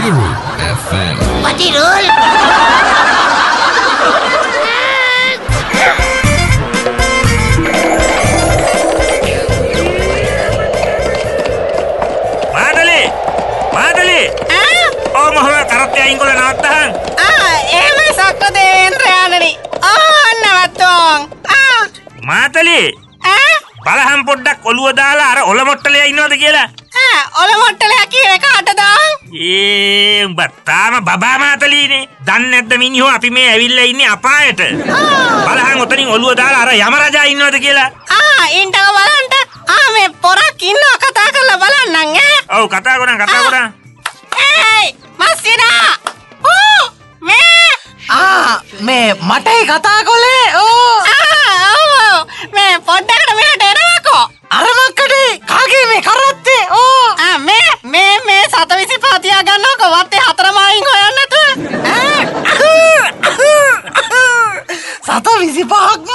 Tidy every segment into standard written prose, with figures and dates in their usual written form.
Hero FM. Patirul. Madali. Oh mohon karatnya ingkol nawattahan. Ehme sakko Devendra nawattuwan. Madali. බලහම් පොඩ්ඩක් ඔළුව දාලා අර ඔල මොට්ටලයා ඉන්නවද කියලා. ඔල මොට්ටලයා කියන කාටද? උඹ තාම බබා මාතලීනේ. දන්නේ නැද්ද මිනිහෝ අපි මේ ඇවිල්ලා ඉන්නේ අපායට. බලහම් ඔතනින් ඔළුව දාලා අර යම රජා ඉන්නවද කියලා. ඉන්ටව බලන්න. මේ පොරක් ඉන්නවා කතා කරලා බලන්නම් ඈ. ඔව් කතා කරන්. ඒයි මස්සිනා. මේ මටයි කතා කොලේ. මේ පොඩ්ඩකට මෙහෙට එනවකෝ. අර මක්කඩේ කාගේ මේ කරත්තේ? මේ 725 තියා ගන්නවකෝ වත්තේ 4 මායින් හොයන්න නැතුව. 725ක්ම?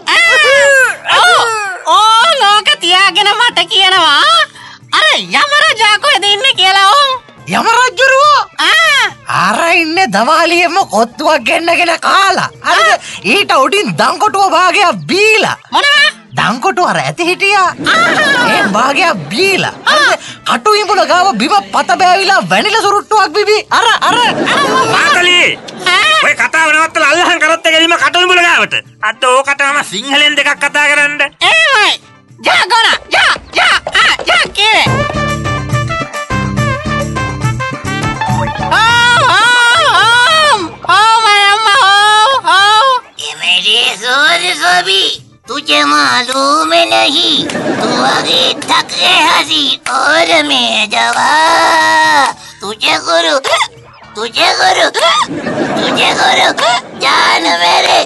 ලෝක තියාගෙන මට කියනවා අර යම රජා කොහෙද ඉන්නේ කියලා. යම රජුරුවෝ අර ඉන්නේ දවාලියෙම කොත්තුවක් ගෙන්නගෙන කාලා. හරිද? ඊට උඩින් දංකොටුව භාගයක් බීලා. මොනවා? දංකොටුව අර ඇති හිටියා. ඒ භාගයක් බීලා. හරිද? කටු ඉඹුල ගාව බිම පත බෑවිලා වැනිලා සුරුට්ටුවක් බිබි. අර මාතලි. ඔය කතාව නවත්තලා අල්ලහන් කරත් එක එලිම කටු ඉඹුල ගාවට. අද ඕකට මම සිංහලෙන් දෙකක් කතා කරන්න. ඒයි. යා ගොනා. යා කීවේ. सोरी तुझे मालूम नहीं तू आगे तक है हंसी और मैं जवा तुझे गुरु जान मेरे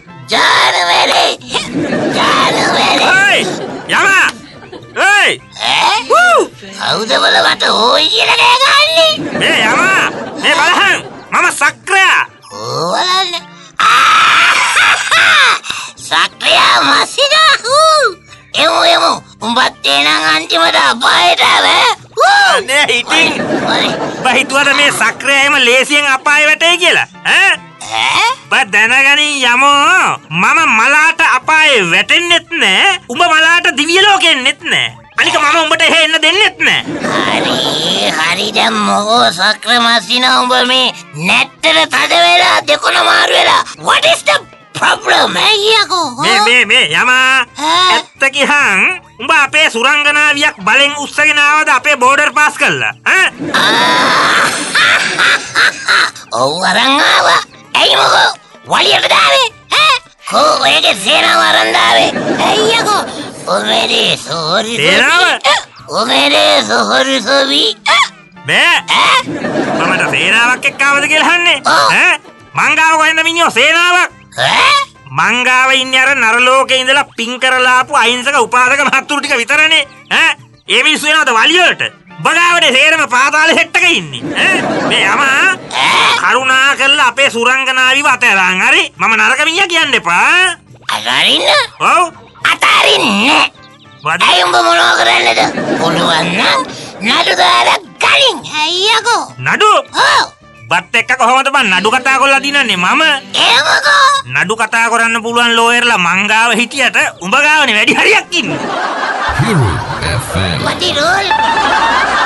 Hey Yama Hey අවුද බලවට ඕයි කියලා කෑ ගහන්නේ මේ Yama මේ බලහන් මම සක්‍රයා බලන්න සක්‍රියා මස්සිනා එමු උඹත් එනං අන්තිමට අපායට නේ ඉතින් බහිතුවද මේ සක්‍රයාම ලේසියෙන් අපාය වැටේ කියලා බත් දැනගනින් යමෝ මම මලාට අපායේ වැටෙන්නෙත් නෑ උඹ මලාට දිව්‍ය ලෝකෙන්නෙත් නෑ අනික මම උඹට එහෙ එන්න දෙන්නෙත් නෑ හරි දැන් මොකෝ සක්‍ර මස්සිනා උඹ මේ නැත්තර තද වෙලා දෙකොන මාරු වෙලා what is the problem මේ යමා ඇත්ත කිහන් උඹ අපේ සුරංගනාවියක් බලෙන් උස්සගෙන ආවද අපේ බෝඩර් පාස් කළා ඔව් අරන් ආවා ඇයි මොකෝ වලියට දාවේ කෝ ඔයගේ සේනාව අරන් දාවේ අයියකෝ ඔමෙරේ සෝරි සෝබි බෑ මමට සේනාවක් එක්ක ආවද කියලා අහන්නේ මංගාව කොහෙන්ද මිනිහෝ සේනාවක් මංගාව ඉන්නේ අර නරලෝකේ ඉඳලා පින් කරලා ආපු අහිංසක උපාසක මහත්තුරු ටික විතරනේ ඒ මිනිස්සු එනවද වලියට බගාවනේ සේරම පාතාලේ හෙට්ටක ඉන්නේ මේ යමා කරුණා කරලා අපේ සුරංගනාවිව අතෑරන් හරි මම නරක මිනිහා කියන්න එපා අතාරින්න ඔව් අතාරින්නේ ඇයි උඹ මොනවා කරන්නද පුළුවන් නම් නඩු දාලා ගනින් අයියකෝ නඩු බත් එක්ක කොහොමද බං නඩු කතා කරලා දිනන්නේ මම එහෙමකෝ නඩු කතා කරන්න පුළුවන් ලෝයර්ලා මංගාව හිටියට උඹ ගාවනේ වැඩි හරියක් ඉන්නේ Hero FM. Patirul.